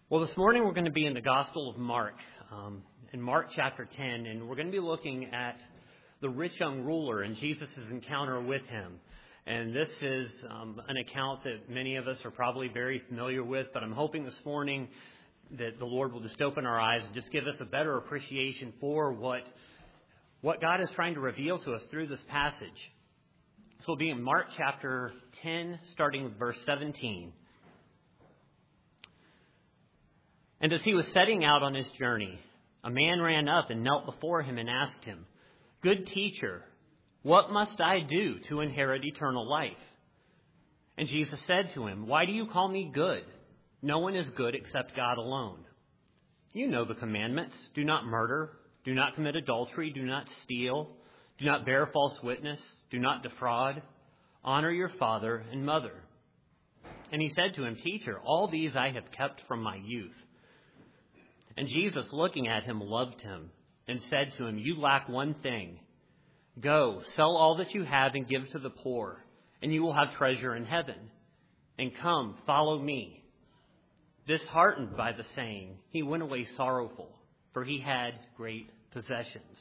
Well, this morning we're going to be in the Gospel of Mark, in Mark chapter 10, and we're going to be looking at the rich young ruler and Jesus' encounter with him. And this is an account that many of us are probably very familiar with, but I'm hoping this morning that the Lord will just open our eyes and just give us a better appreciation for what God is trying to reveal to us through this passage. So we'll be in Mark chapter 10, starting with verse 17. And as he was setting out on his journey, a man ran up and knelt before him and asked him, "Good teacher, what must I do to inherit eternal life?" And Jesus said to him, "Why do you call me good? No one is good except God alone. You know the commandments. Do not murder. Do not commit adultery. Do not steal. Do not bear false witness. Do not defraud. Honor your father and mother." And he said to him, "Teacher, all these I have kept from my youth." And Jesus, looking at him, loved him and said to him, "You lack one thing. Go, sell all that you have and give to the poor, and you will have treasure in heaven. And come, follow me." Disheartened by the saying, he went away sorrowful, for he had great possessions.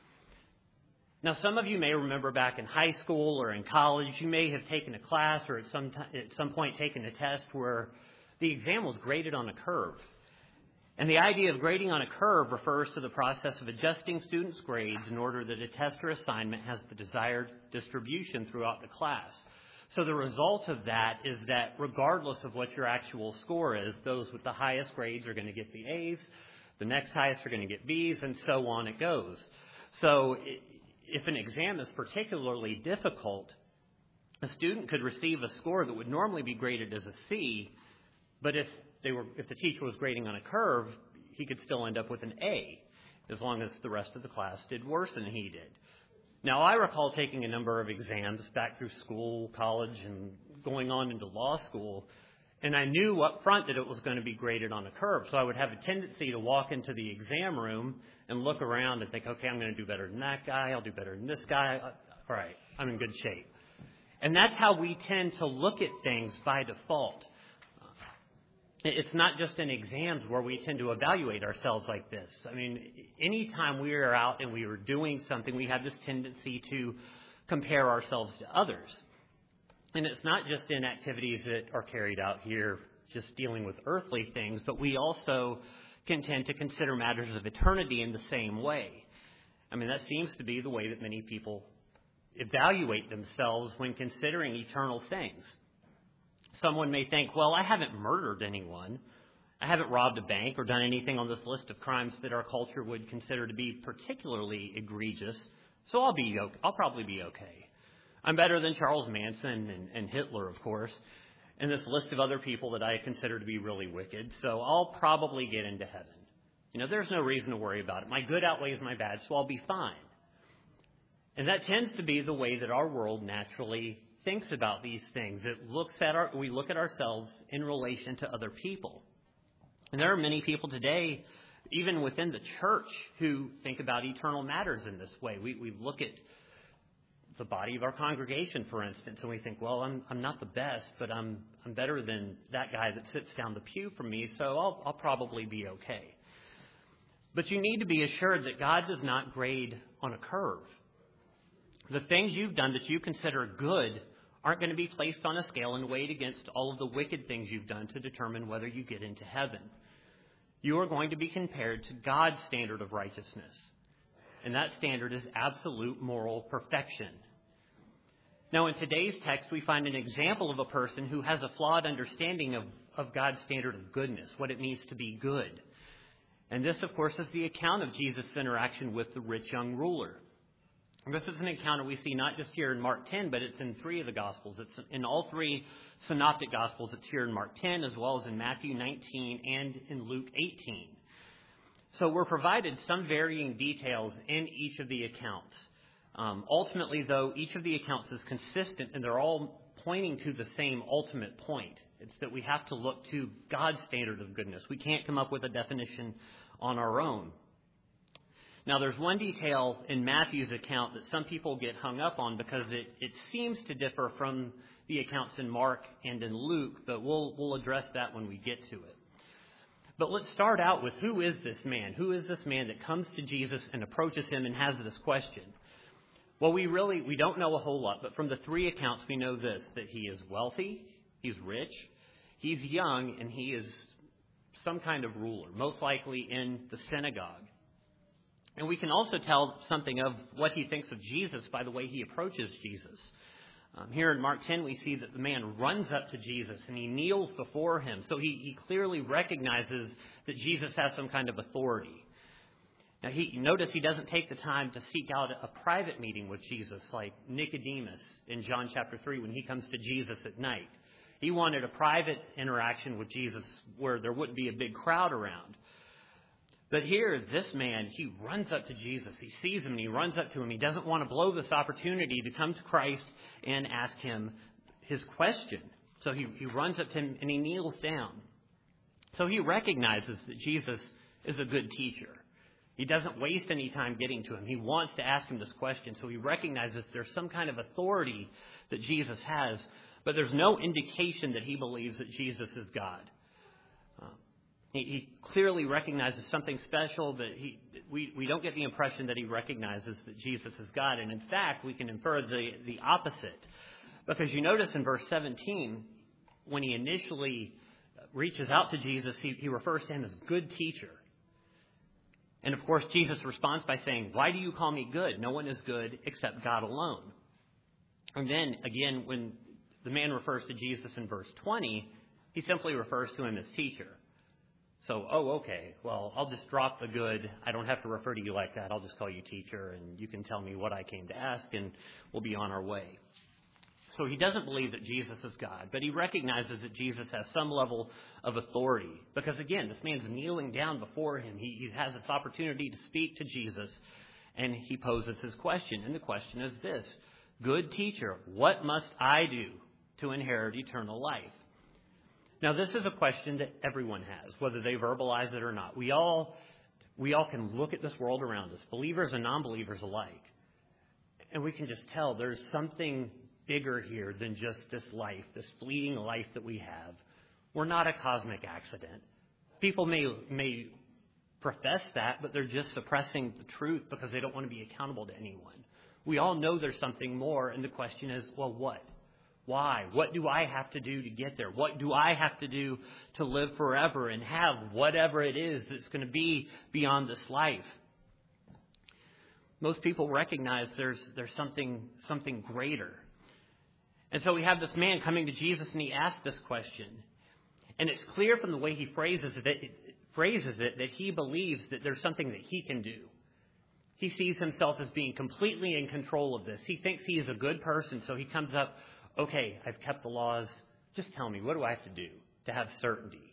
Now, some of you may remember back in high school or in college, you may have taken a class or at some point taken a test where the exam was graded on a curve. And the idea of grading on a curve refers to the process of adjusting students' grades in order that a test or assignment has the desired distribution throughout the class. So the result of that is that regardless of what your actual score is, those with the highest grades are going to get the A's, the next highest are going to get B's, and so on it goes. So if an exam is particularly difficult, a student could receive a score that would normally be graded as a C, but if the teacher was grading on a curve, he could still end up with an A, as long as the rest of the class did worse than he did. Now, I recall taking a number of exams back through school, college, and going on into law school, and I knew up front that it was going to be graded on a curve. So I would have a tendency to walk into the exam room and look around and think, okay, I'm going to do better than that guy, I'll do better than this guy. All right, I'm in good shape. And that's how we tend to look at things by default. It's not just in exams where we tend to evaluate ourselves like this. I mean, anytime we are out and we are doing something, we have this tendency to compare ourselves to others. And it's not just in activities that are carried out here, just dealing with earthly things, but we also can tend to consider matters of eternity in the same way. I mean, that seems to be the way that many people evaluate themselves when considering eternal things. Someone may think, well, I haven't murdered anyone. I haven't robbed a bank or done anything on this list of crimes that our culture would consider to be particularly egregious, so I'll probably be okay. I'm better than Charles Manson and Hitler, of course, and this list of other people that I consider to be really wicked, so I'll probably get into heaven. You know, there's no reason to worry about it. My good outweighs my bad, so I'll be fine. And that tends to be the way that our world naturally thinks about these things. We look at ourselves in relation to other people. And there are many people today, even within the church, who think about eternal matters in this way. We look at the body of our congregation, for instance, and we think, well, I'm not the best, but I'm better than that guy that sits down the pew from me, so I'll probably be okay. But you need to be assured that God does not grade on a curve. The things you've done that you consider good aren't going to be placed on a scale and weighed against all of the wicked things you've done to determine whether you get into heaven. You are going to be compared to God's standard of righteousness. And that standard is absolute moral perfection. Now, in today's text, we find an example of a person who has a flawed understanding of God's standard of goodness, what it means to be good. And this, of course, is the account of Jesus' interaction with the rich young ruler. This is an encounter we see not just here in Mark 10, but it's in three of the Gospels. It's in all three synoptic Gospels. It's here in Mark 10, as well as in Matthew 19 and in Luke 18. So we're provided some varying details in each of the accounts. Ultimately, though, each of the accounts is consistent, and they're all pointing to the same ultimate point. It's that we have to look to God's standard of goodness. We can't come up with a definition on our own. Now, there's one detail in Matthew's account that some people get hung up on because it seems to differ from the accounts in Mark and in Luke, but we'll address that when we get to it. But let's start out with, who is this man? Who is this man that comes to Jesus and approaches him and has this question? Well, we don't know a whole lot, but from the three accounts we know this, that he is wealthy, he's rich, he's young, and he is some kind of ruler, most likely in the synagogue. And we can also tell something of what he thinks of Jesus by the way he approaches Jesus. Here in Mark 10, we see that the man runs up to Jesus and he kneels before him. So he clearly recognizes that Jesus has some kind of authority. Now, notice he doesn't take the time to seek out a private meeting with Jesus like Nicodemus in John chapter 3 when he comes to Jesus at night. He wanted a private interaction with Jesus where there wouldn't be a big crowd around. But here, this man, he runs up to Jesus. He sees him and he runs up to him. He doesn't want to blow this opportunity to come to Christ and ask him his question. So he runs up to him and he kneels down. So he recognizes that Jesus is a good teacher. He doesn't waste any time getting to him. He wants to ask him this question. So he recognizes there's some kind of authority that Jesus has, but there's no indication that he believes that Jesus is God. He clearly recognizes something special, that we don't get the impression that he recognizes that Jesus is God. And in fact, we can infer the opposite. Because you notice in verse 17, when he initially reaches out to Jesus, he refers to him as good teacher. And of course, Jesus responds by saying, "Why do you call me good? No one is good except God alone." And then again, when the man refers to Jesus in verse 20, he simply refers to him as teacher. So, okay, well, I'll just drop the good. I don't have to refer to you like that. I'll just call you teacher, and you can tell me what I came to ask, and we'll be on our way. So he doesn't believe that Jesus is God, but he recognizes that Jesus has some level of authority. Because, again, this man's kneeling down before him. He has this opportunity to speak to Jesus, and he poses his question. And the question is this: "Good teacher, what must I do to inherit eternal life?" Now, this is a question that everyone has, whether they verbalize it or not. We all can look at this world around us, believers and non-believers alike, and we can just tell there's something bigger here than just this life, this fleeting life that we have. We're not a cosmic accident. People may profess that, but they're just suppressing the truth because they don't want to be accountable to anyone. We all know there's something more, and the question is, well, what? Why? What do I have to do to get there? What do I have to do to live forever and have whatever it is that's going to be beyond this life? Most people recognize there's something greater. And so we have this man coming to Jesus and he asks this question. And it's clear from the way he phrases it that he believes that there's something that he can do. He sees himself as being completely in control of this. He thinks he is a good person, so he comes up, "Okay, I've kept the laws. Just tell me, what do I have to do to have certainty?"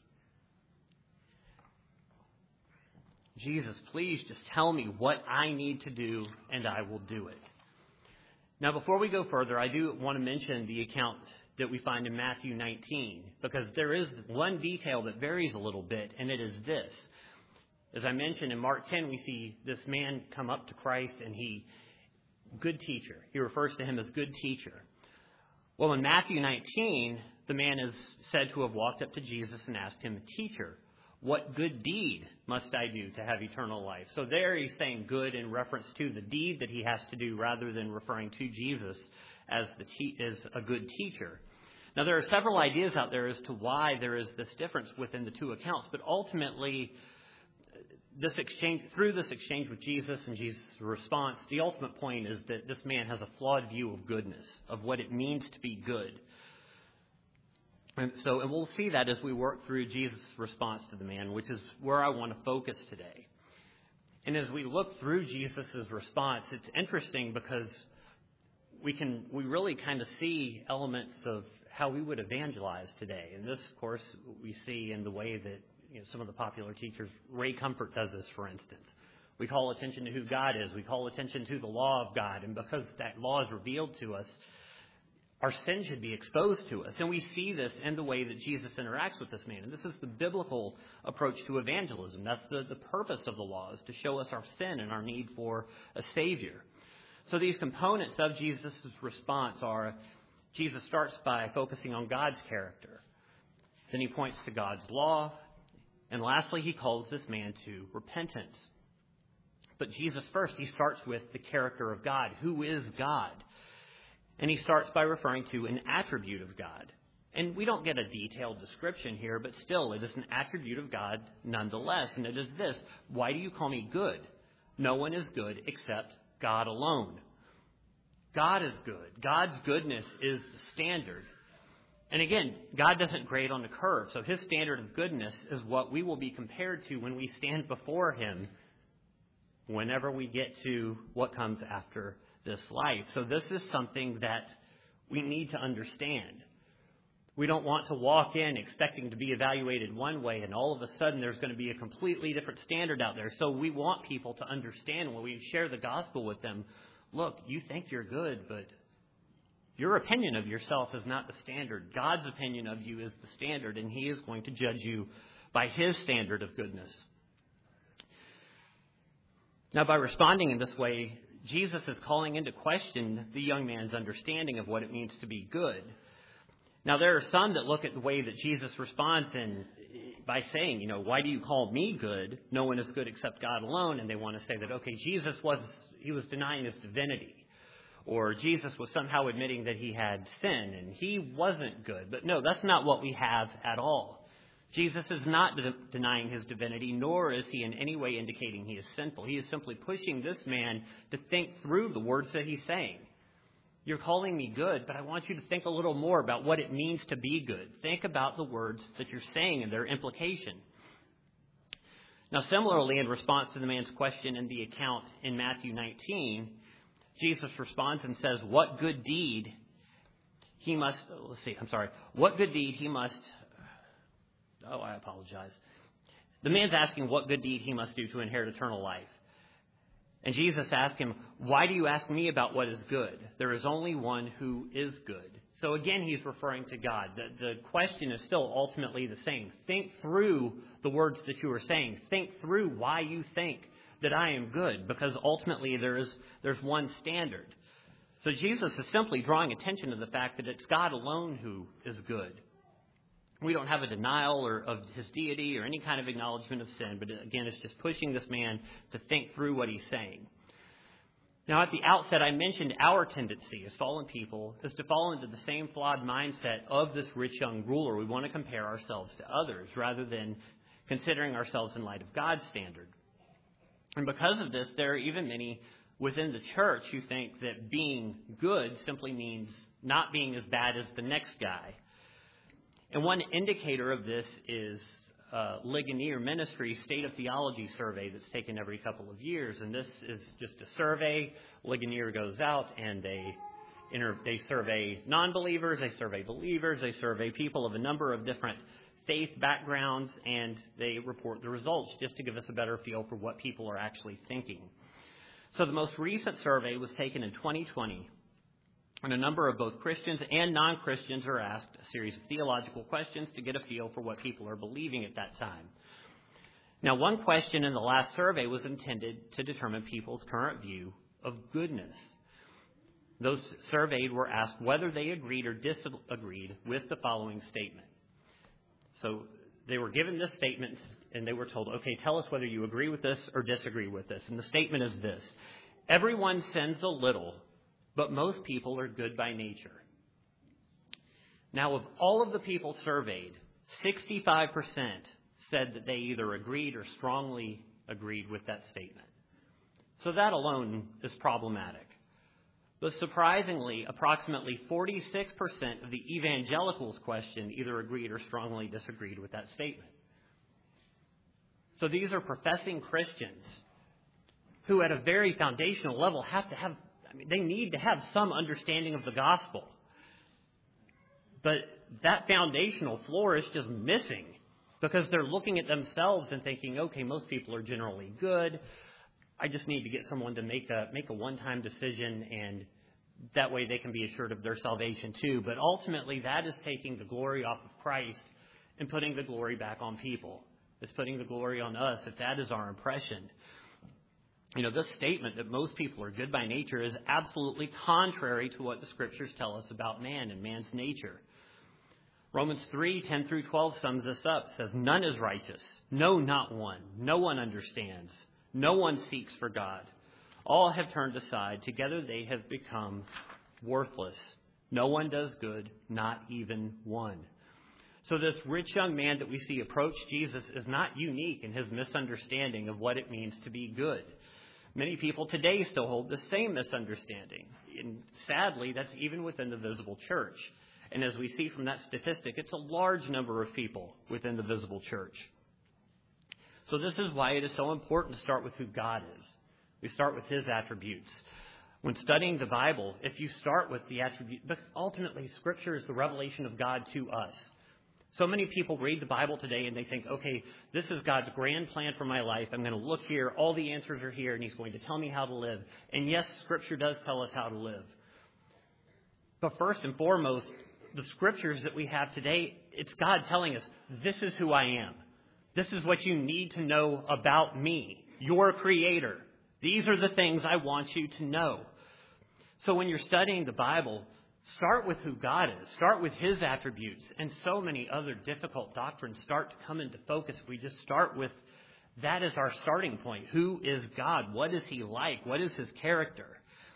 Jesus, please just tell me what I need to do, and I will do it. Now, before we go further, I do want to mention the account that we find in Matthew 19, because there is one detail that varies a little bit, and it is this. As I mentioned, in Mark 10, we see this man come up to Christ, and good teacher. He refers to him as good teacher. Well, in Matthew 19, the man is said to have walked up to Jesus and asked him, "Teacher, what good deed must I do to have eternal life?" So there he's saying good in reference to the deed that he has to do rather than referring to Jesus as a good teacher. Now, there are several ideas out there as to why there is this difference within the two accounts, but ultimately, through this exchange with Jesus and Jesus' response, the ultimate point is that this man has a flawed view of goodness, of what it means to be good. And we'll see that as we work through Jesus' response to the man, which is where I want to focus today. And as we look through Jesus' response, it's interesting because we really kind of see elements of how we would evangelize today. And this, of course, we see in the way that some of the popular teachers, Ray Comfort does this, for instance. We call attention to who God is. We call attention to the law of God. And because that law is revealed to us, our sin should be exposed to us. And we see this in the way that Jesus interacts with this man. And this is the biblical approach to evangelism. That's the purpose of the law, is to show us our sin and our need for a Savior. So these components of Jesus' response are, Jesus starts by focusing on God's character. Then he points to God's law. And lastly, he calls this man to repentance. But Jesus first, he starts with the character of God. Who is God? And he starts by referring to an attribute of God. And we don't get a detailed description here, but still, it is an attribute of God nonetheless. And it is this: why do you call me good? No one is good except God alone. God is good. God's goodness is the standard. And again, God doesn't grade on the curve. So his standard of goodness is what we will be compared to when we stand before him whenever we get to what comes after this life. So this is something that we need to understand. We don't want to walk in expecting to be evaluated one way, and all of a sudden there's going to be a completely different standard out there. So we want people to understand when we share the gospel with them, look, you think you're good, but your opinion of yourself is not the standard. God's opinion of you is the standard, and he is going to judge you by his standard of goodness. Now, by responding in this way, Jesus is calling into question the young man's understanding of what it means to be good. Now, there are some that look at the way that Jesus responds by saying, why do you call me good? No one is good except God alone. And they want to say that, okay, Jesus was denying his divinity. Or Jesus was somehow admitting that he had sin and he wasn't good. But no, that's not what we have at all. Jesus is not denying his divinity, nor is he in any way indicating he is sinful. He is simply pushing this man to think through the words that he's saying. You're calling me good, but I want you to think a little more about what it means to be good. Think about the words that you're saying and their implication. Now, similarly, in response to the man's question in the account in Matthew 19, Jesus responds and says, what good deed he must, The man's asking what good deed he must do to inherit eternal life. And Jesus asked him, why do you ask me about what is good? There is only one who is good. So again, he's referring to God. The question is still ultimately the same. Think through the words that you are saying. Think through why you think that I am good, because ultimately there's one standard. So Jesus is simply drawing attention to the fact that it's God alone who is good. We don't have a denial of his deity or any kind of acknowledgement of sin, but again, it's just pushing this man to think through what he's saying. Now, at the outset, I mentioned our tendency as fallen people is to fall into the same flawed mindset of this rich young ruler. We want to compare ourselves to others rather than considering ourselves in light of God's standard. And because of this, there are even many within the church who think that being good simply means not being as bad as the next guy. And one indicator of this is Ligonier Ministries State of Theology survey that's taken every couple of years. And this is just a survey. Ligonier goes out and they survey non-believers, they survey believers, they survey people of a number of different faith backgrounds, and they report the results just to give us a better feel for what people are actually thinking. So the most recent survey was taken in 2020. And a number of both Christians and non-Christians are asked a series of theological questions to get a feel for what people are believing at that time. Now, one question in the last survey was intended to determine people's current view of goodness. Those surveyed were asked whether they agreed or disagreed with the following statement. So they were given this statement and they were told, okay, tell us whether you agree with this or disagree with this. And the statement is this: everyone sins a little, but most people are good by nature. Now, of all of the people surveyed, 65% said that they either agreed or strongly agreed with that statement. So that alone is problematic. But surprisingly, approximately 46% of the evangelicals questioned either agreed or strongly disagreed with that statement. So these are professing Christians who at a very foundational level they need to have some understanding of the gospel. But that foundational floor is just missing because they're looking at themselves and thinking, okay, most people are generally good. I just need to get someone to make a one-time decision, and that way they can be assured of their salvation too. But ultimately, that is taking the glory off of Christ and putting the glory back on people. It's putting the glory on us if that is our impression. This statement that most people are good by nature is absolutely contrary to what the Scriptures tell us about man and man's nature. Romans 3:10 through 12 sums this up. It says, "None is righteous. No, not one. No one understands. No one seeks for God. All have turned aside. Together they have become worthless. No one does good, not even one." So this rich young man that we see approach Jesus is not unique in his misunderstanding of what it means to be good. Many people today still hold the same misunderstanding. And sadly, that's even within the visible church. And as we see from that statistic, it's a large number of people within the visible church. So this is why it is so important to start with who God is. We start with his attributes. When studying the Bible, if you start with the attribute, but ultimately Scripture is the revelation of God to us. So many people read the Bible today and they think, okay, this is God's grand plan for my life. I'm going to look here. All the answers are here and he's going to tell me how to live. And yes, Scripture does tell us how to live. But first and foremost, the Scriptures that we have today, it's God telling us, this is who I am. This is what you need to know about me, your Creator. These are the things I want you to know. So when you're studying the Bible, start with who God is. Start with his attributes. And so many other difficult doctrines start to come into focus if we just start with that as our starting point. Who is God? What is he like? What is his character?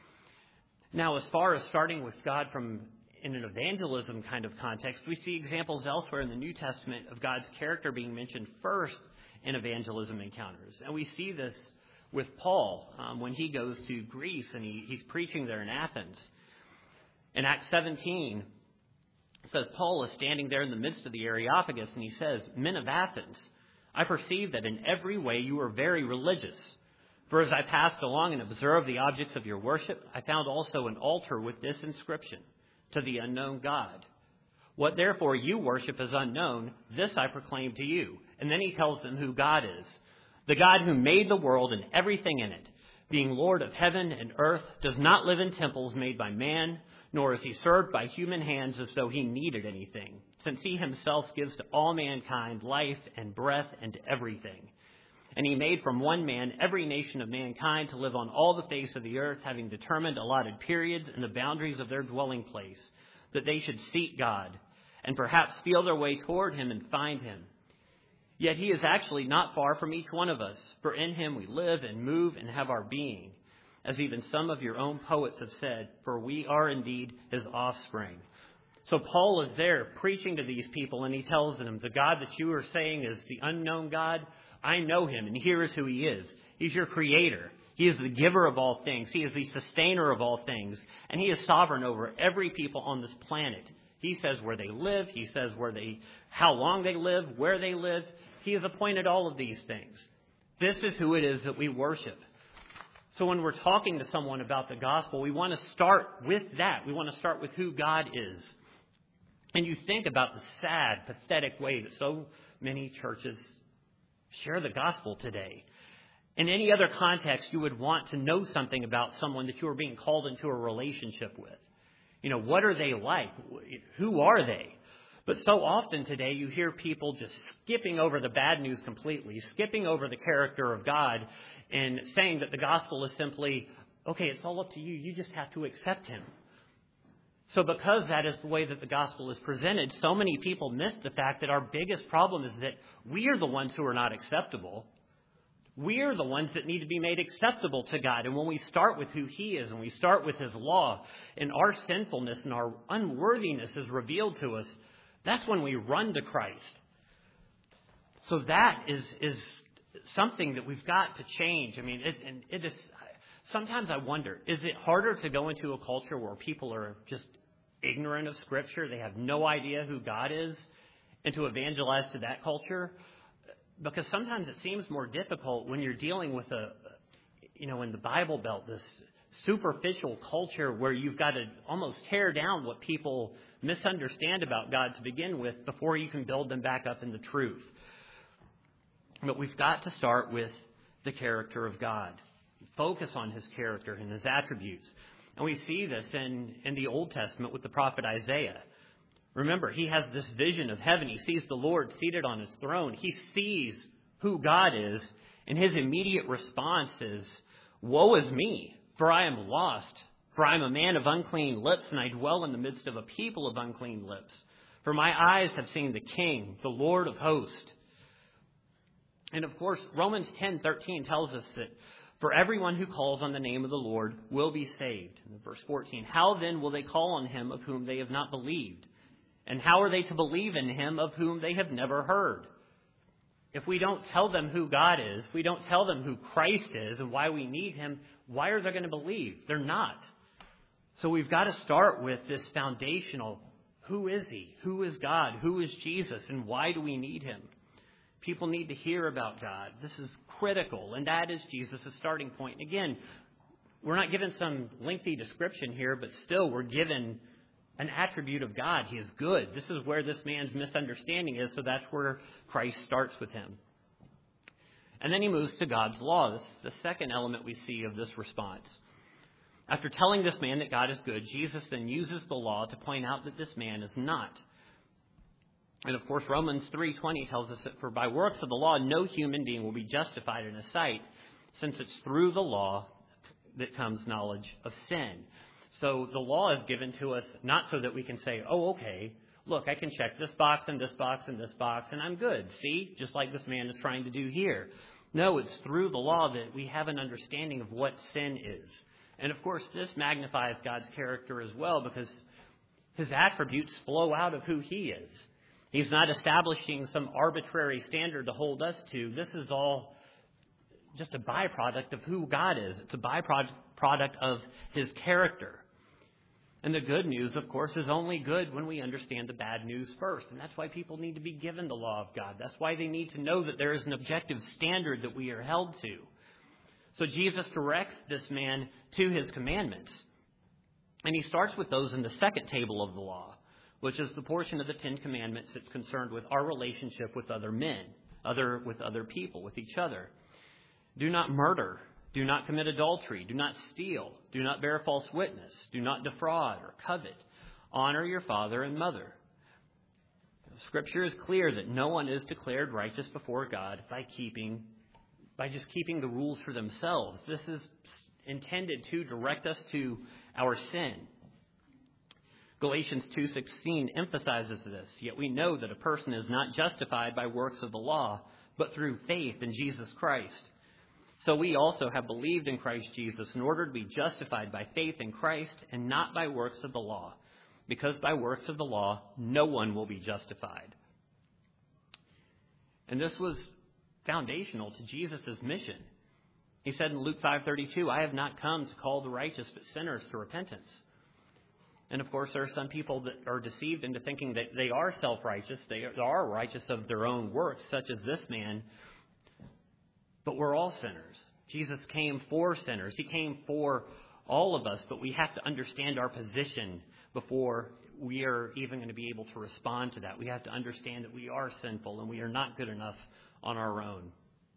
Now, as far as starting with God from in an evangelism kind of context, we see examples elsewhere in the New Testament of God's character being mentioned first in evangelism encounters. And we see this with Paul when he goes to Greece and he's preaching there in Athens. In Acts 17, it says, Paul is standing there in the midst of the Areopagus, and he says, "Men of Athens, I perceive that in every way you are very religious. For as I passed along and observed the objects of your worship, I found also an altar with this inscription, to the unknown God. What therefore you worship as unknown, this I proclaim to you." And then he tells them who God is. "The God who made the world and everything in it, being Lord of heaven and earth, does not live in temples made by man, nor is he served by human hands as though he needed anything, since he himself gives to all mankind life and breath and everything. And he made from one man every nation of mankind to live on all the face of the earth, having determined allotted periods and the boundaries of their dwelling place, that they should seek God, and perhaps feel their way toward him and find him. Yet he is actually not far from each one of us, for in him we live and move and have our being, as even some of your own poets have said, for we are indeed his offspring." So Paul is there preaching to these people, and he tells them, the God that you are saying is the unknown God, I know him, and here is who he is. He's your creator. He is the giver of all things. He is the sustainer of all things, and he is sovereign over every people on this planet. He says where they live. He says how long they live, where they live. He has appointed all of these things. This is who it is that we worship. So when we're talking to someone about the gospel, we want to start with that. We want to start with who God is. And you think about the sad, pathetic way that so many churches share the gospel today. In any other context, you would want to know something about someone that you are being called into a relationship with. You know, what are they like? Who are they? But so often today you hear people just skipping over the bad news completely, skipping over the character of God and saying that the gospel is simply, okay, it's all up to you. You just have to accept him. So because that is the way that the gospel is presented, so many people miss the fact that our biggest problem is that we are the ones who are not acceptable. We are the ones that need to be made acceptable to God. And when we start with who he is and we start with his law and our sinfulness and our unworthiness is revealed to us, that's when we run to Christ. So that is something that we've got to change. I mean, it is. Sometimes I wonder, is it harder to go into a culture where people are just ignorant of Scripture, they have no idea who God is, and to evangelize to that culture? Because sometimes it seems more difficult when you're dealing with in the Bible Belt, this superficial culture where you've got to almost tear down what people misunderstand about God to begin with before you can build them back up in the truth. But we've got to start with the character of God. Focus on his character and his attributes. And we see this in the Old Testament with the prophet Isaiah. Remember, he has this vision of heaven. He sees the Lord seated on his throne. He sees who God is, and his immediate response is, "Woe is me, for I am lost. For I am a man of unclean lips, and I dwell in the midst of a people of unclean lips. For my eyes have seen the King, the Lord of hosts. And of course, Romans 10:13 tells us that for everyone who calls on the name of the Lord will be saved. And in verse 14, how then will they call on him of whom they have not believed? And how are they to believe in him of whom they have never heard? If we don't tell them who God is, if we don't tell them who Christ is and why we need him, why are they going to believe? They're not. So we've got to start with this foundational, who is he? Who is God? Who is Jesus? And why do we need him? People need to hear about God. This is critical, and that is Jesus' starting point. And again, we're not given some lengthy description here, but still we're given an attribute of God. He is good. This is where this man's misunderstanding is, so that's where Christ starts with him. And then he moves to God's law. This is the second element we see of this response. After telling this man that God is good, Jesus then uses the law to point out that this man is not. And of course, Romans 3:20 tells us that for by works of the law, no human being will be justified in his sight, since it's through the law that comes knowledge of sin. So the law is given to us not so that we can say, oh, okay, look, I can check this box and this box and this box, and I'm good. See, just like this man is trying to do here. No, it's through the law that we have an understanding of what sin is. And of course, this magnifies God's character as well, because his attributes flow out of who he is. He's not establishing some arbitrary standard to hold us to. This is all just a byproduct of who God is. It's a byproduct of his character. And the good news, of course, is only good when we understand the bad news first. And that's why people need to be given the law of God. That's why they need to know that there is an objective standard that we are held to. So Jesus directs this man to his commandments. And he starts with those in the second table of the law, which is the portion of the Ten Commandments that's concerned with our relationship with other men, with other people, with each other. Do not murder. Do not commit adultery. Do not steal. Do not bear false witness. Do not defraud or covet. Honor your father and mother. Scripture is clear that no one is declared righteous before God by just keeping the rules for themselves. This is intended to direct us to our sin. Galatians 2:16 emphasizes this. Yet we know that a person is not justified by works of the law, but through faith in Jesus Christ. So we also have believed in Christ Jesus in order to be justified by faith in Christ and not by works of the law, because by works of the law no one will be justified. And this was foundational to Jesus' mission. He said in Luke 5:32, I have not come to call the righteous but sinners to repentance. And of course, there are some people that are deceived into thinking that they are self-righteous. They are righteous of their own works, such as this man. But we're all sinners. Jesus came for sinners. He came for all of us, but we have to understand our position before we are even going to be able to respond to that. We have to understand that we are sinful and we are not good enough on our own.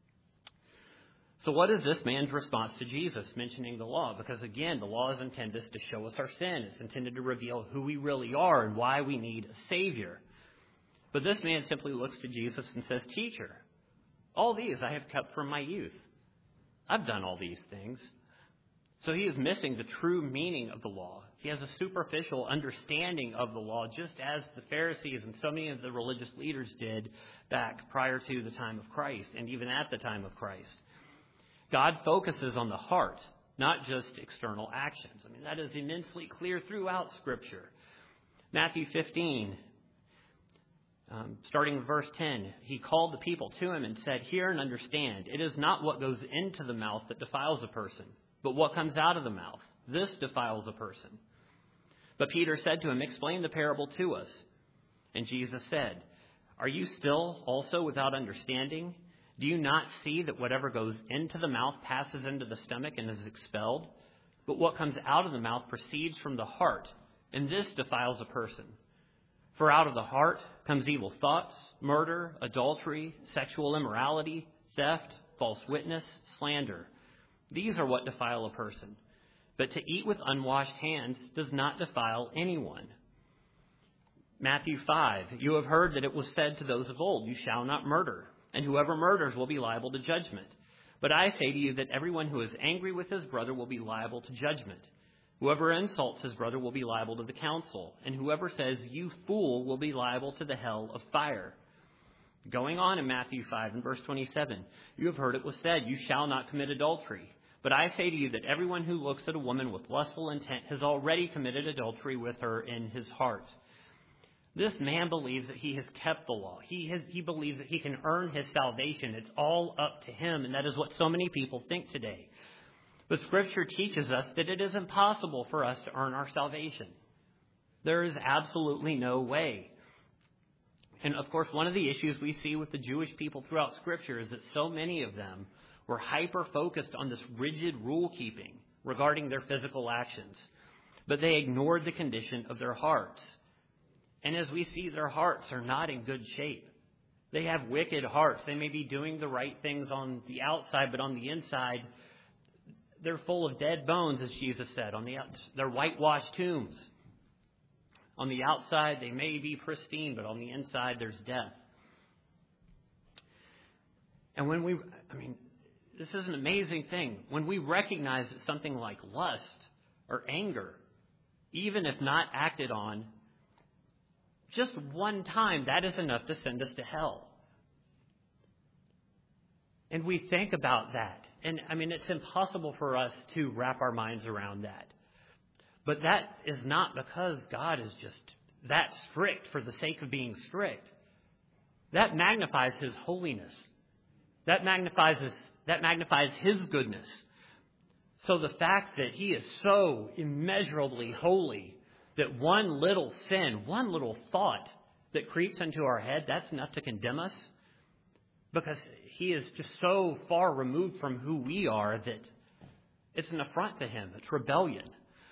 So what is this man's response to Jesus mentioning the law? Because again, the law is intended to show us our sin. It's intended to reveal who we really are and why we need a Savior. But this man simply looks to Jesus and says, Teacher, all these I have kept from my youth. I've done all these things. So he is missing the true meaning of the law. He has a superficial understanding of the law, just as the Pharisees and so many of the religious leaders did back prior to the time of Christ and even at the time of Christ. God focuses on the heart, not just external actions. I mean, that is immensely clear throughout Scripture. Matthew 15, starting with verse 10, he called the people to him and said, Hear and understand, it is not what goes into the mouth that defiles a person, but what comes out of the mouth. This defiles a person. But Peter said to him, Explain the parable to us. And Jesus said, Are you still also without understanding? Do you not see that whatever goes into the mouth passes into the stomach and is expelled? But what comes out of the mouth proceeds from the heart, and this defiles a person. For out of the heart comes evil thoughts, murder, adultery, sexual immorality, theft, false witness, slander. These are what defile a person. But to eat with unwashed hands does not defile anyone. Matthew 5, You have heard that it was said to those of old, You shall not murder. And whoever murders will be liable to judgment. But I say to you that everyone who is angry with his brother will be liable to judgment. Whoever insults his brother will be liable to the council, and whoever says, 'You fool,' will be liable to the hell of fire." Going on in Matthew 5 and verse 27, "You have heard it was said, 'You shall not commit adultery.' But I say to you that everyone who looks at a woman with lustful intent has already committed adultery with her in his heart." This man believes that he has kept the law. He believes that he can earn his salvation. It's all up to him, and that is what so many people think today. But Scripture teaches us that it is impossible for us to earn our salvation. There is absolutely no way. And of course, one of the issues we see with the Jewish people throughout Scripture is that so many of them were hyper-focused on this rigid rule-keeping regarding their physical actions. But they ignored the condition of their hearts. And as we see, their hearts are not in good shape. They have wicked hearts. They may be doing the right things on the outside, but on the inside, they're full of dead bones, as Jesus said. They're whitewashed tombs. On the outside, they may be pristine, but on the inside, there's death. And this is an amazing thing. When we recognize that something like lust or anger, even if not acted on, just one time, that is enough to send us to hell. And we think about that. And it's impossible for us to wrap our minds around that. But that is not because God is just that strict for the sake of being strict. That magnifies His holiness. That magnifies His goodness. So the fact that He is so immeasurably holy that one little sin, one little thought that creeps into our head, that's enough to condemn us. Because He is just so far removed from who we are that it's an affront to Him. It's rebellion.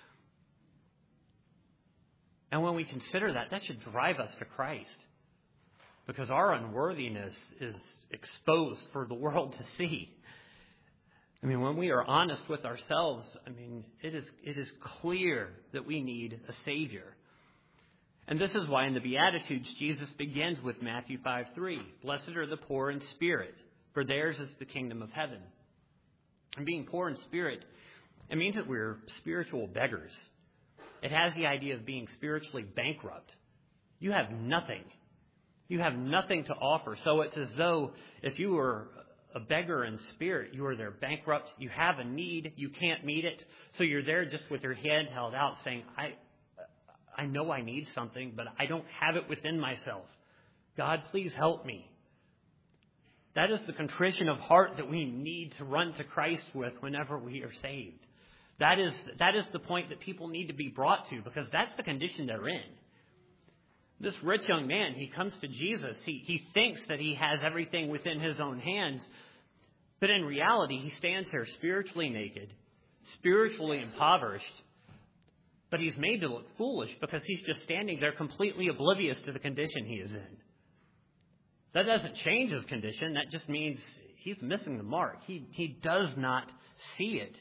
And when we consider that, that should drive us to Christ. Because our unworthiness is exposed for the world to see. When we are honest with ourselves, it is clear that we need a Savior. And this is why in the Beatitudes, Jesus begins with Matthew 5:3. "Blessed are the poor in spirit, for theirs is the kingdom of heaven." And being poor in spirit, it means that we're spiritual beggars. It has the idea of being spiritually bankrupt. You have nothing. You have nothing to offer. So it's as though if you were a beggar in spirit, you are there bankrupt. You have a need. You can't meet it. So you're there just with your hand held out saying, I know I need something, but I don't have it within myself. God, please help me. That is the contrition of heart that we need to run to Christ with whenever we are saved. That is the point that people need to be brought to, because that's the condition they're in. This rich young man, he comes to Jesus. He thinks that he has everything within his own hands. But in reality, he stands there spiritually naked, spiritually impoverished. But he's made to look foolish because he's just standing there completely oblivious to the condition he is in. That doesn't change his condition. That just means he's missing the mark. He does not see it.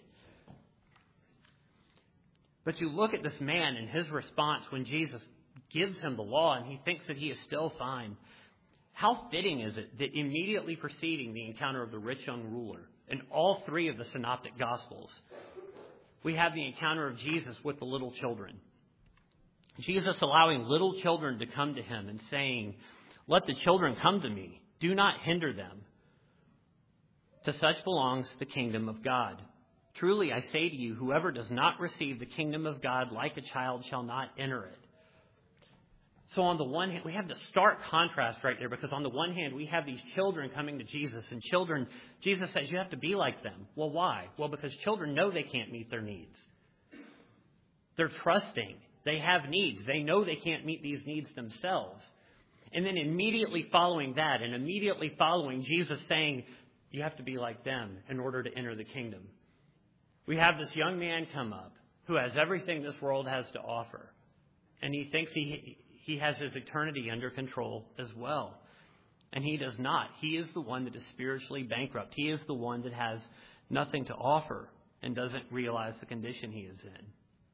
But you look at this man and his response when Jesus gives him the law and he thinks that he is still fine. How fitting is it that immediately preceding the encounter of the rich young ruler, in all three of the synoptic gospels, we have the encounter of Jesus with the little children. Jesus allowing little children to come to him and saying, "Let the children come to me. Do not hinder them. To such belongs the kingdom of God. Truly, I say to you, whoever does not receive the kingdom of God like a child shall not enter it." So on the one hand, we have the stark contrast right there, because on the one hand, we have these children coming to Jesus, and children, Jesus says, you have to be like them. Well, why? Well, because children know they can't meet their needs. They're trusting. They have needs. They know they can't meet these needs themselves. And then immediately following that, and immediately following Jesus saying, you have to be like them in order to enter the kingdom. We have this young man come up who has everything this world has to offer. And he thinks he has his eternity under control as well. And he does not. He is the one that is spiritually bankrupt. He is the one that has nothing to offer and doesn't realize the condition he is in.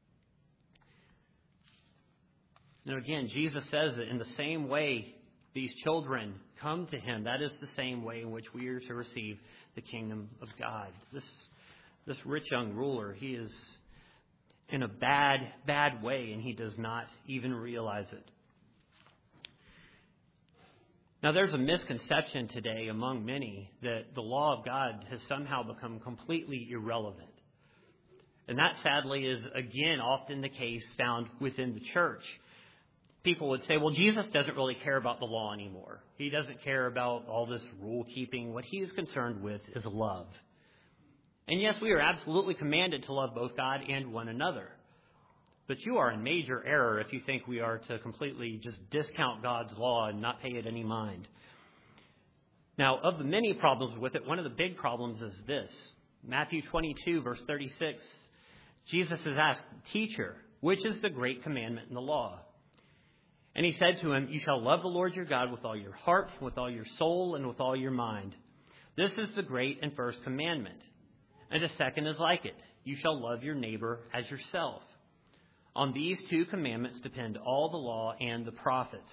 Now again, Jesus says that in the same way these children come to him, that is the same way in which we are to receive the kingdom of God. This rich young ruler, he is in a bad way, and he does not even realize it. Now, there's a misconception today among many that the law of God has somehow become completely irrelevant. And that, sadly, is, again, often the case found within the church. People would say, well, Jesus doesn't really care about the law anymore. He doesn't care about all this rule keeping. What he is concerned with is love. And yes, we are absolutely commanded to love both God and one another. But you are in major error if you think we are to completely just discount God's law and not pay it any mind. Now, of the many problems with it, one of the big problems is this. Matthew 22, verse 36, Jesus is asked, "Teacher, which is the great commandment in the law?" And he said to him, "You shall love the Lord your God with all your heart, with all your soul, and with all your mind. This is the great and first commandment. And a second is like it. You shall love your neighbor as yourself. On these two commandments depend all the law and the prophets."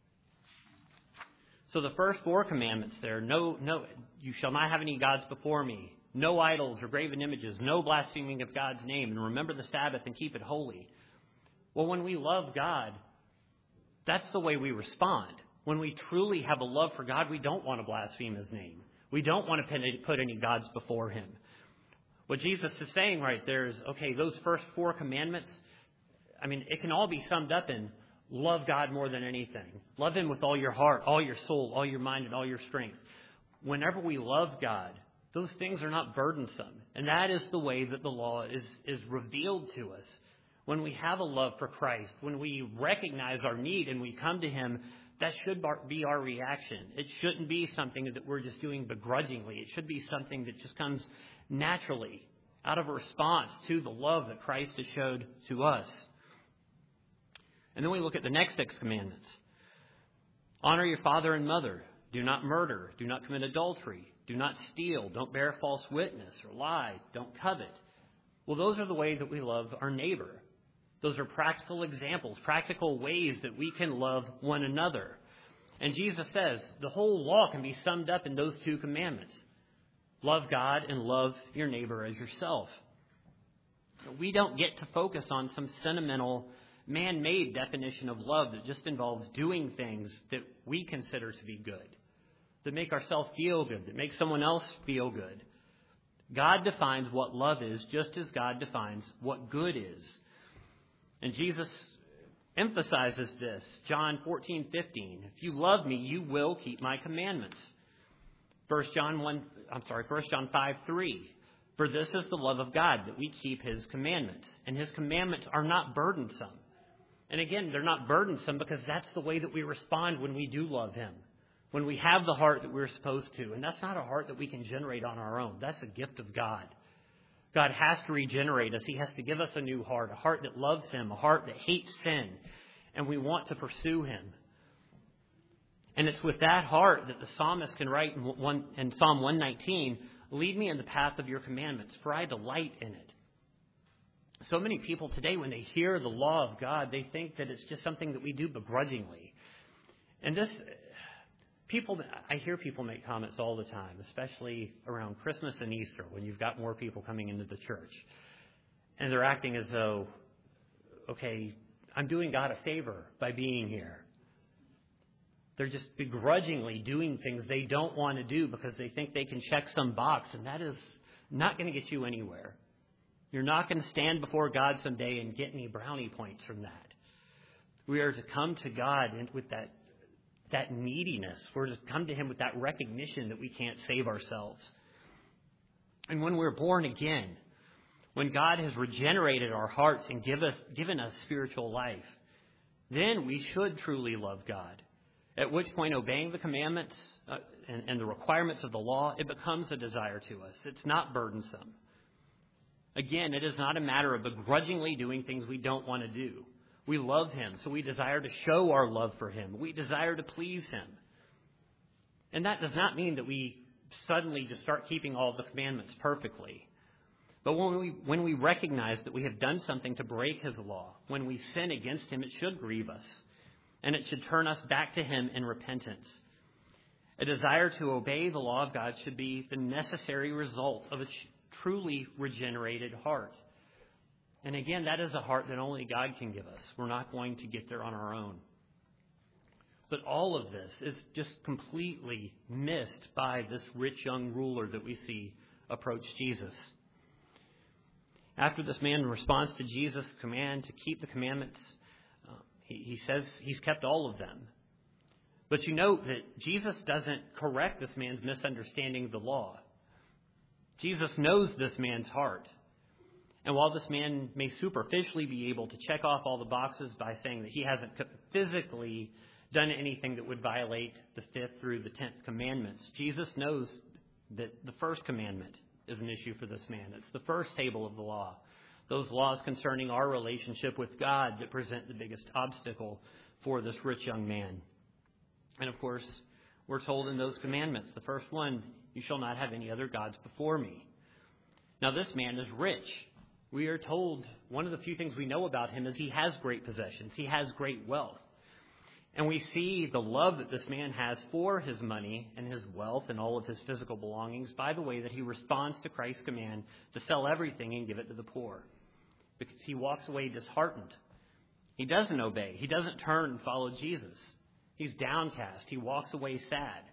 So the first four commandments there, no, you shall not have any gods before me. No idols or graven images, no blaspheming of God's name, and remember the Sabbath and keep it holy. Well, when we love God, that's the way we respond. When we truly have a love for God, we don't want to blaspheme his name. We don't want to put any gods before him. What Jesus is saying right there is, okay, those first four commandments, it can all be summed up in love God more than anything. Love him with all your heart, all your soul, all your mind, and all your strength. Whenever we love God, those things are not burdensome. And that is the way that the law is revealed to us. When we have a love for Christ, when we recognize our need and we come to him, that should be our reaction. It shouldn't be something that we're just doing begrudgingly. It should be something that just comes naturally out of a response to the love that Christ has showed to us. And then we look at the next 6 commandments. Honor your father and mother. Do not murder. Do not commit adultery. Do not steal. Don't bear false witness or lie. Don't covet. Well, those are the way that we love our neighbor. Those are practical examples, practical ways that we can love one another. And Jesus says the whole law can be summed up in those 2 commandments. Love God and love your neighbor as yourself. We don't get to focus on some sentimental, man-made definition of love that just involves doing things that we consider to be good, that make ourselves feel good, that make someone else feel good. God defines what love is just as God defines what good is. And Jesus emphasizes this. John 14:15. If you love me, you will keep my commandments. 1 John 5:3. For this is the love of God, that we keep his commandments. And his commandments are not burdensome. And again, they're not burdensome because that's the way that we respond when we do love him. When we have the heart that we're supposed to. And that's not a heart that we can generate on our own. That's a gift of God. God has to regenerate us. He has to give us a new heart, a heart that loves him, a heart that hates sin, and we want to pursue him. And it's with that heart that the psalmist can write in Psalm 119, lead me in the path of your commandments, for I delight in it. So many people today, when they hear the law of God, they think that it's just something that we do begrudgingly. And I hear people make comments all the time, especially around Christmas and Easter, when you've got more people coming into the church. And they're acting as though, okay, I'm doing God a favor by being here. They're just begrudgingly doing things they don't want to do because they think they can check some box, and that is not going to get you anywhere. You're not going to stand before God someday and get any brownie points from that. We are to come to God with that neediness. We're to come to him with that recognition that we can't save ourselves. And when we're born again, when God has regenerated our hearts and given us spiritual life, then we should truly love God. At which point, obeying the commandments and the requirements of the law, it becomes a desire to us. It's not burdensome. Again, it is not a matter of begrudgingly doing things we don't want to do. We love him, so we desire to show our love for him. We desire to please him. And that does not mean that we suddenly just start keeping all of the commandments perfectly. But when we recognize that we have done something to break his law, when we sin against him, it should grieve us. And it should turn us back to him in repentance. A desire to obey the law of God should be the necessary result of a truly regenerated heart. And again, that is a heart that only God can give us. We're not going to get there on our own. But all of this is just completely missed by this rich young ruler that we see approach Jesus. After this man responds to Jesus' command to keep the commandments, he says he's kept all of them. But you note that Jesus doesn't correct this man's misunderstanding of the law. Jesus knows this man's heart. And while this man may superficially be able to check off all the boxes by saying that he hasn't physically done anything that would violate the 5th through the 10th commandments, Jesus knows that the first commandment is an issue for this man. It's the first table of the law. Those laws concerning our relationship with God that present the biggest obstacle for this rich young man. And of course, we're told in those commandments, the first one, you shall not have any other gods before me. Now this man is rich. We are told one of the few things we know about him is he has great possessions. He has great wealth. And we see the love that this man has for his money and his wealth and all of his physical belongings by the way that he responds to Christ's command to sell everything and give it to the poor. Because he walks away disheartened. He doesn't obey. He doesn't turn and follow Jesus. He's downcast. He walks away sad.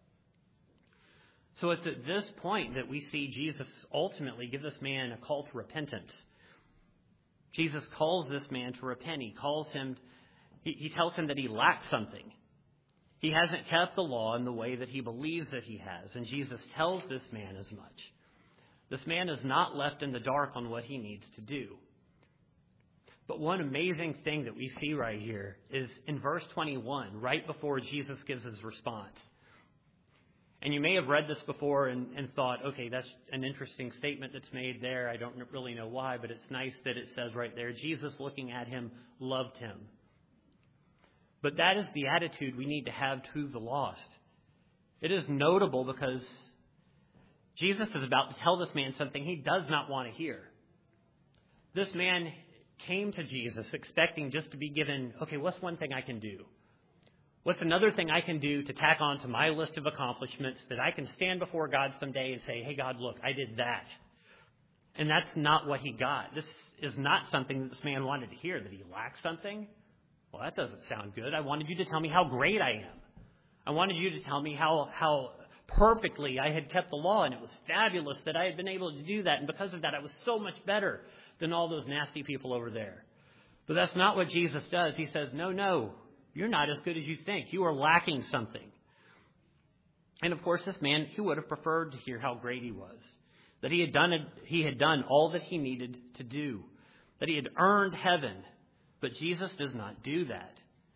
So it's at this point that we see Jesus ultimately give this man a call to repentance. Jesus calls this man to repent. He tells him that he lacks something. He hasn't kept the law in the way that he believes that he has. And Jesus tells this man as much. This man is not left in the dark on what he needs to do. But one amazing thing that we see right here is in verse 21, right before Jesus gives his response. And you may have read this before and thought, okay, that's an interesting statement that's made there. I don't really know why, but it's nice that it says right there, Jesus looking at him loved him. But that is the attitude we need to have to the lost. It is notable because Jesus is about to tell this man something he does not want to hear. This man came to Jesus expecting just to be given, okay, what's one thing I can do? What's another thing I can do to tack on to my list of accomplishments that I can stand before God someday and say, hey, God, look, I did that. And that's not what he got. This is not something that this man wanted to hear, that he lacked something. Well, that doesn't sound good. I wanted you to tell me how great I am. I wanted you to tell me how perfectly I had kept the law, and it was fabulous that I had been able to do that. And because of that, I was so much better than all those nasty people over there. But that's not what Jesus does. He says, no, you're not as good as you think. You are lacking something. And of course, this man, he would have preferred to hear how great he was, that he had done all that he needed to do, that he had earned heaven. But Jesus does not do that.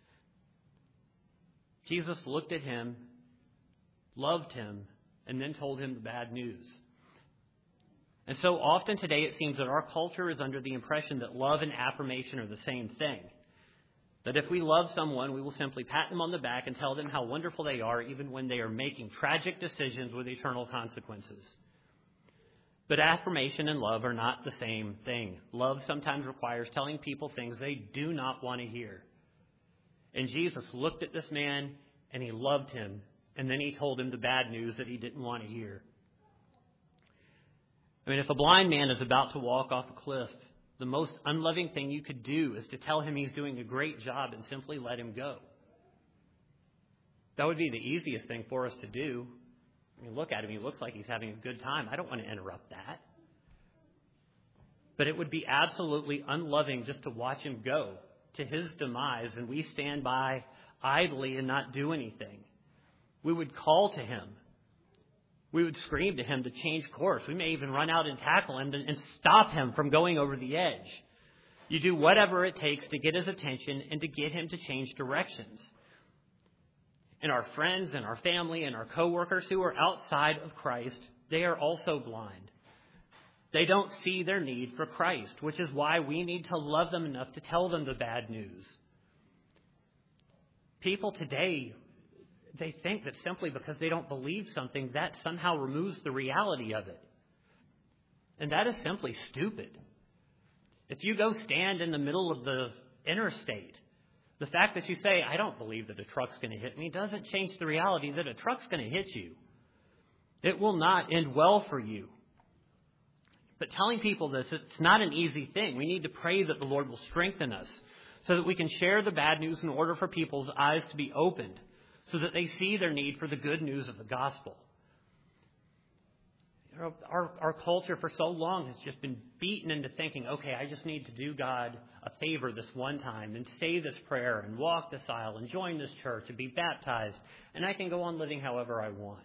Jesus looked at him, loved him, and then told him the bad news. And so often today it seems that our culture is under the impression that love and affirmation are the same thing. That if we love someone, we will simply pat them on the back and tell them how wonderful they are, even when they are making tragic decisions with eternal consequences. But affirmation and love are not the same thing. Love sometimes requires telling people things they do not want to hear. And Jesus looked at this man and he loved him. And then he told him the bad news that he didn't want to hear. I mean, if a blind man is about to walk off a cliff, the most unloving thing you could do is to tell him he's doing a great job and simply let him go. That would be the easiest thing for us to do. I mean, look at him. He looks like he's having a good time. I don't want to interrupt that. But it would be absolutely unloving just to watch him go to his demise and we stand by idly and not do anything. We would call to him. We would scream to him to change course. We may even run out and tackle him and stop him from going over the edge. You do whatever it takes to get his attention and to get him to change directions. And our friends and our family and our coworkers who are outside of Christ, they are also blind. They don't see their need for Christ, which is why we need to love them enough to tell them the bad news. People today, they think that simply because they don't believe something, that somehow removes the reality of it. And that is simply stupid. If you go stand in the middle of the interstate, the fact that you say, I don't believe that a truck's going to hit me, doesn't change the reality that a truck's going to hit you. It will not end well for you. But telling people this, it's not an easy thing. We need to pray that the Lord will strengthen us so that we can share the bad news in order for people's eyes to be opened so that they see their need for the good news of the gospel. Our culture for so long has just been beaten into thinking, okay, I just need to do God a favor this one time and say this prayer and walk this aisle and join this church and be baptized, and I can go on living however I want.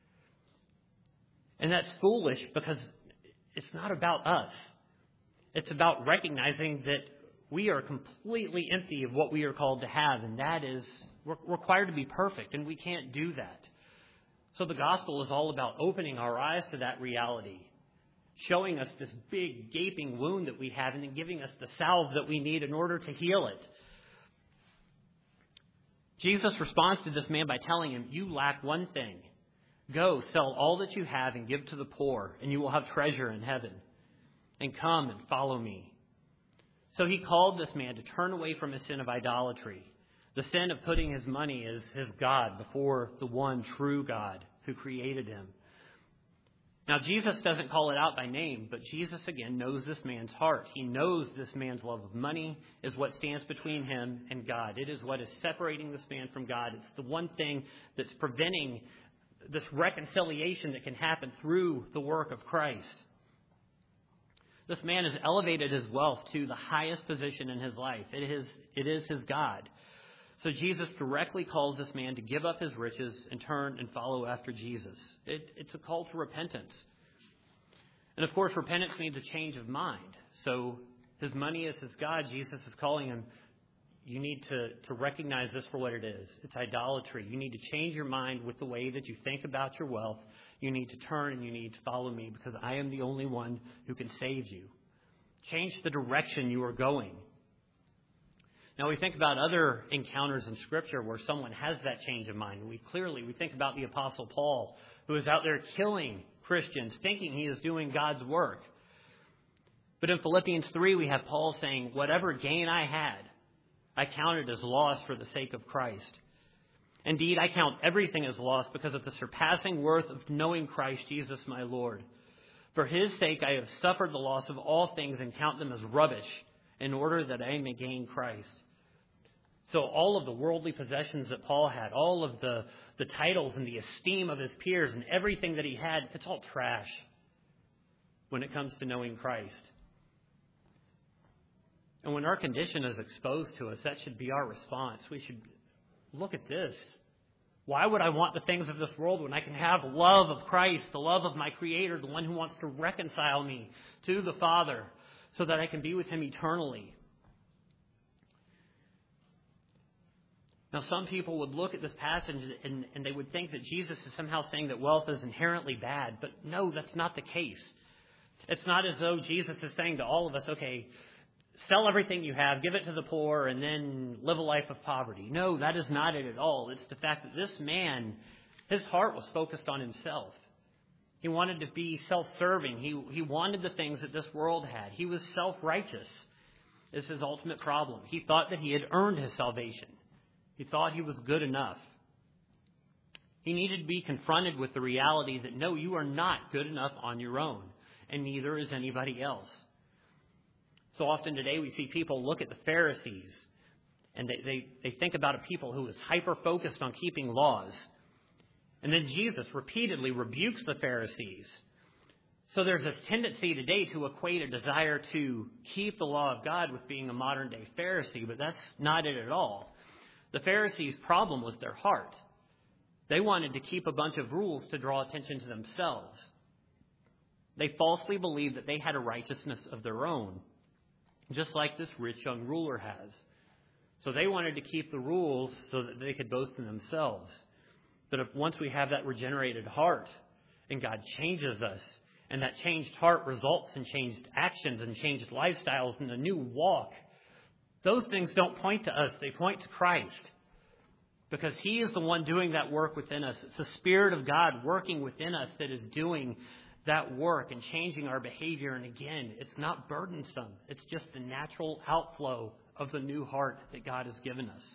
And that's foolish because it's not about us. It's about recognizing that we are completely empty of what we are called to have, and that is we're required to be perfect, and we can't do that. So the gospel is all about opening our eyes to that reality, showing us this big gaping wound that we have, and then giving us the salve that we need in order to heal it. Jesus responds to this man by telling him, you lack one thing. Go, sell all that you have and give to the poor, and you will have treasure in heaven. And come and follow me. So he called this man to turn away from his sin of idolatry, the sin of putting his money as his God before the one true God who created him. Now, Jesus doesn't call it out by name, but Jesus, again, knows this man's heart. He knows this man's love of money is what stands between him and God. It is what is separating this man from God. It's the one thing that's preventing this reconciliation that can happen through the work of Christ. This man has elevated his wealth to the highest position in his life. It is his God. So Jesus directly calls this man to give up his riches and turn and follow after Jesus. It's a call to repentance. And of course, repentance means a change of mind. So his money is his God. Jesus is calling him, you need to recognize this for what it is. It's idolatry. You need to change your mind with the way that you think about your wealth. You need to turn and you need to follow me because I am the only one who can save you. Change the direction you are going. Now, we think about other encounters in Scripture where someone has that change of mind. We think about the Apostle Paul, who is out there killing Christians, thinking he is doing God's work. But in Philippians 3, we have Paul saying, whatever gain I had, I counted as loss for the sake of Christ. Indeed, I count everything as loss because of the surpassing worth of knowing Christ Jesus my Lord. For his sake I have suffered the loss of all things and count them as rubbish in order that I may gain Christ. So all of the worldly possessions that Paul had, all of the titles and the esteem of his peers and everything that he had, it's all trash when it comes to knowing Christ. And when our condition is exposed to us, that should be our response. We should look at this. Why would I want the things of this world when I can have love of Christ, the love of my Creator, the one who wants to reconcile me to the Father so that I can be with him eternally? Now, some people would look at this passage and they would think that Jesus is somehow saying that wealth is inherently bad. But no, that's not the case. It's not as though Jesus is saying to all of us, okay, sell everything you have, give it to the poor, and then live a life of poverty. No, that is not it at all. It's the fact that this man, his heart was focused on himself. He wanted to be self-serving. He wanted the things that this world had. He was self-righteous. This is his ultimate problem. He thought that he had earned his salvation. He thought he was good enough. He needed to be confronted with the reality that, no, you are not good enough on your own, and neither is anybody else. So often today we see people look at the Pharisees, and they think about a people who is hyper-focused on keeping laws. And then Jesus repeatedly rebukes the Pharisees. So there's this tendency today to equate a desire to keep the law of God with being a modern-day Pharisee, but that's not it at all. The Pharisees' problem was their heart. They wanted to keep a bunch of rules to draw attention to themselves. They falsely believed that they had a righteousness of their own, just like this rich young ruler has. So they wanted to keep the rules so that they could boast in themselves. But once we have that regenerated heart and God changes us, and that changed heart results in changed actions and changed lifestyles and a new walk, those things don't point to us. They point to Christ. Because he is the one doing that work within us. It's the Spirit of God working within us that is doing that work and changing our behavior. And again, it's not burdensome. It's just the natural outflow of the new heart that God has given us.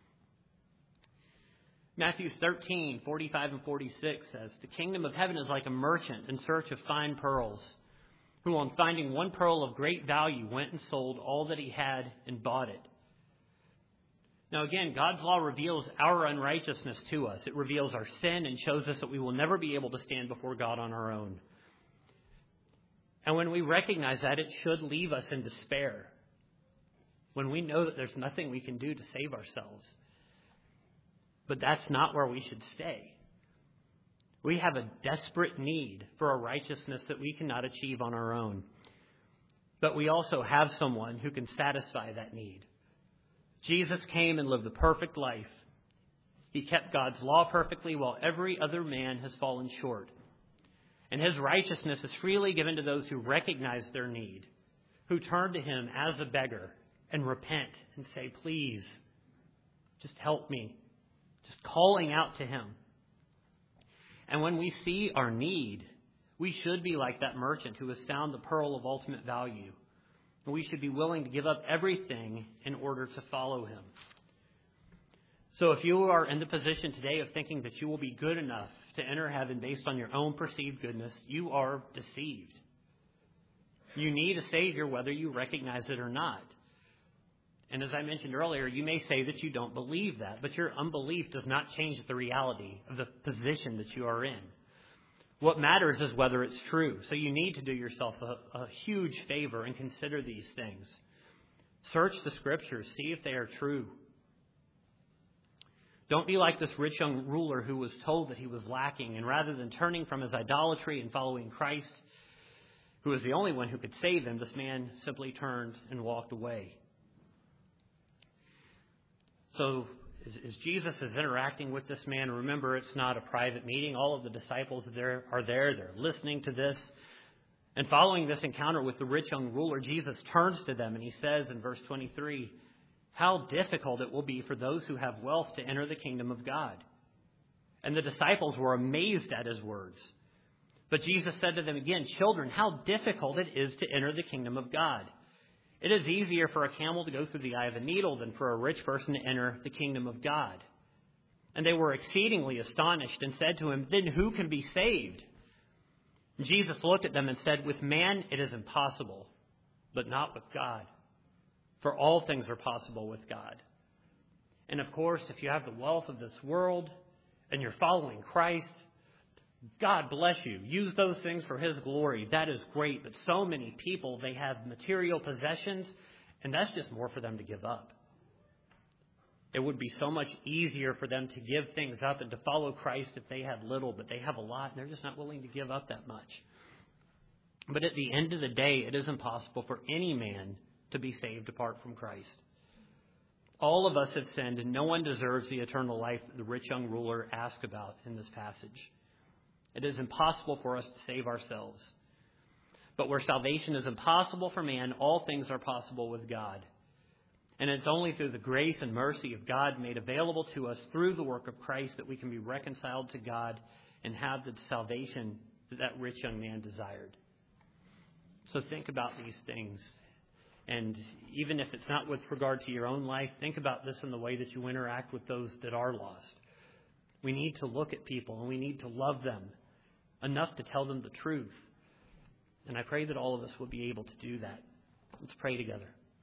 Matthew 13:45 and 46 says, "The kingdom of heaven is like a merchant in search of fine pearls. who on finding one pearl of great value went and sold all that he had and bought it. Now again, God's law reveals our unrighteousness to us. It reveals our sin and shows us that we will never be able to stand before God on our own. And when we recognize that, it should leave us in despair. When we know that there's nothing we can do to save ourselves. But that's not where we should stay. We have a desperate need for a righteousness that we cannot achieve on our own. But we also have someone who can satisfy that need. Jesus came and lived the perfect life. He kept God's law perfectly while every other man has fallen short. And his righteousness is freely given to those who recognize their need, who turn to him as a beggar and repent and say, please, just help me. Just calling out to him. And when we see our need, we should be like that merchant who has found the pearl of ultimate value. And we should be willing to give up everything in order to follow him. So if you are in the position today of thinking that you will be good enough to enter heaven based on your own perceived goodness, you are deceived. You need a Savior whether you recognize it or not. And as I mentioned earlier, you may say that you don't believe that, but your unbelief does not change the reality of the position that you are in. What matters is whether it's true. So you need to do yourself a huge favor and consider these things. Search the Scriptures, see if they are true. Don't be like this rich young ruler who was told that he was lacking, and rather than turning from his idolatry and following Christ, who was the only one who could save him, this man simply turned and walked away. So as Jesus is interacting with this man, remember it's not a private meeting. All of the disciples are there. They're listening to this. And following this encounter with the rich young ruler, Jesus turns to them and he says in verse 23, how difficult it will be for those who have wealth to enter the kingdom of God. And the disciples were amazed at his words. But Jesus said to them again, children, how difficult it is to enter the kingdom of God. It is easier for a camel to go through the eye of a needle than for a rich person to enter the kingdom of God. And they were exceedingly astonished and said to him, then who can be saved? And Jesus looked at them and said, with man it is impossible, but not with God. For all things are possible with God. And of course, if you have the wealth of this world and you're following Christ, God bless you. Use those things for his glory. That is great. But so many people, they have material possessions, and that's just more for them to give up. It would be so much easier for them to give things up and to follow Christ if they had little, but they have a lot, and they're just not willing to give up that much. But at the end of the day, it is impossible for any man to be saved apart from Christ. All of us have sinned, and no one deserves the eternal life that the rich young ruler asked about in this passage. It is impossible for us to save ourselves. But where salvation is impossible for man, all things are possible with God. And it's only through the grace and mercy of God made available to us through the work of Christ that we can be reconciled to God and have the salvation that rich young man desired. So think about these things. And even if it's not with regard to your own life, think about this in the way that you interact with those that are lost. We need to look at people and we need to love them enough to tell them the truth. And I pray that all of us will be able to do that. Let's pray together.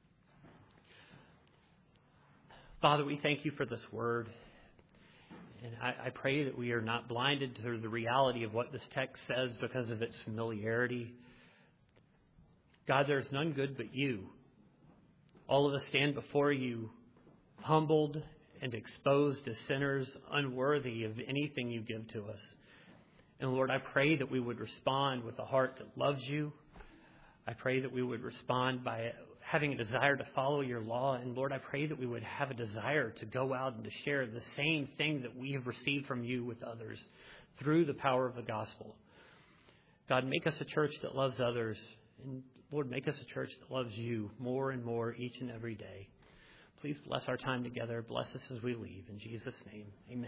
Father, we thank you for this word. And I pray that we are not blinded to the reality of what this text says because of its familiarity. God, there is none good but you. All of us stand before you humbled and exposed as sinners, unworthy of anything you give to us. And Lord, I pray that we would respond with a heart that loves you. I pray that we would respond by having a desire to follow your law. And Lord, I pray that we would have a desire to go out and to share the same thing that we have received from you with others through the power of the gospel. God, make us a church that loves others. And Lord, make us a church that loves you more and more each and every day. Please bless our time together. Bless us as we leave. In Jesus' name, amen.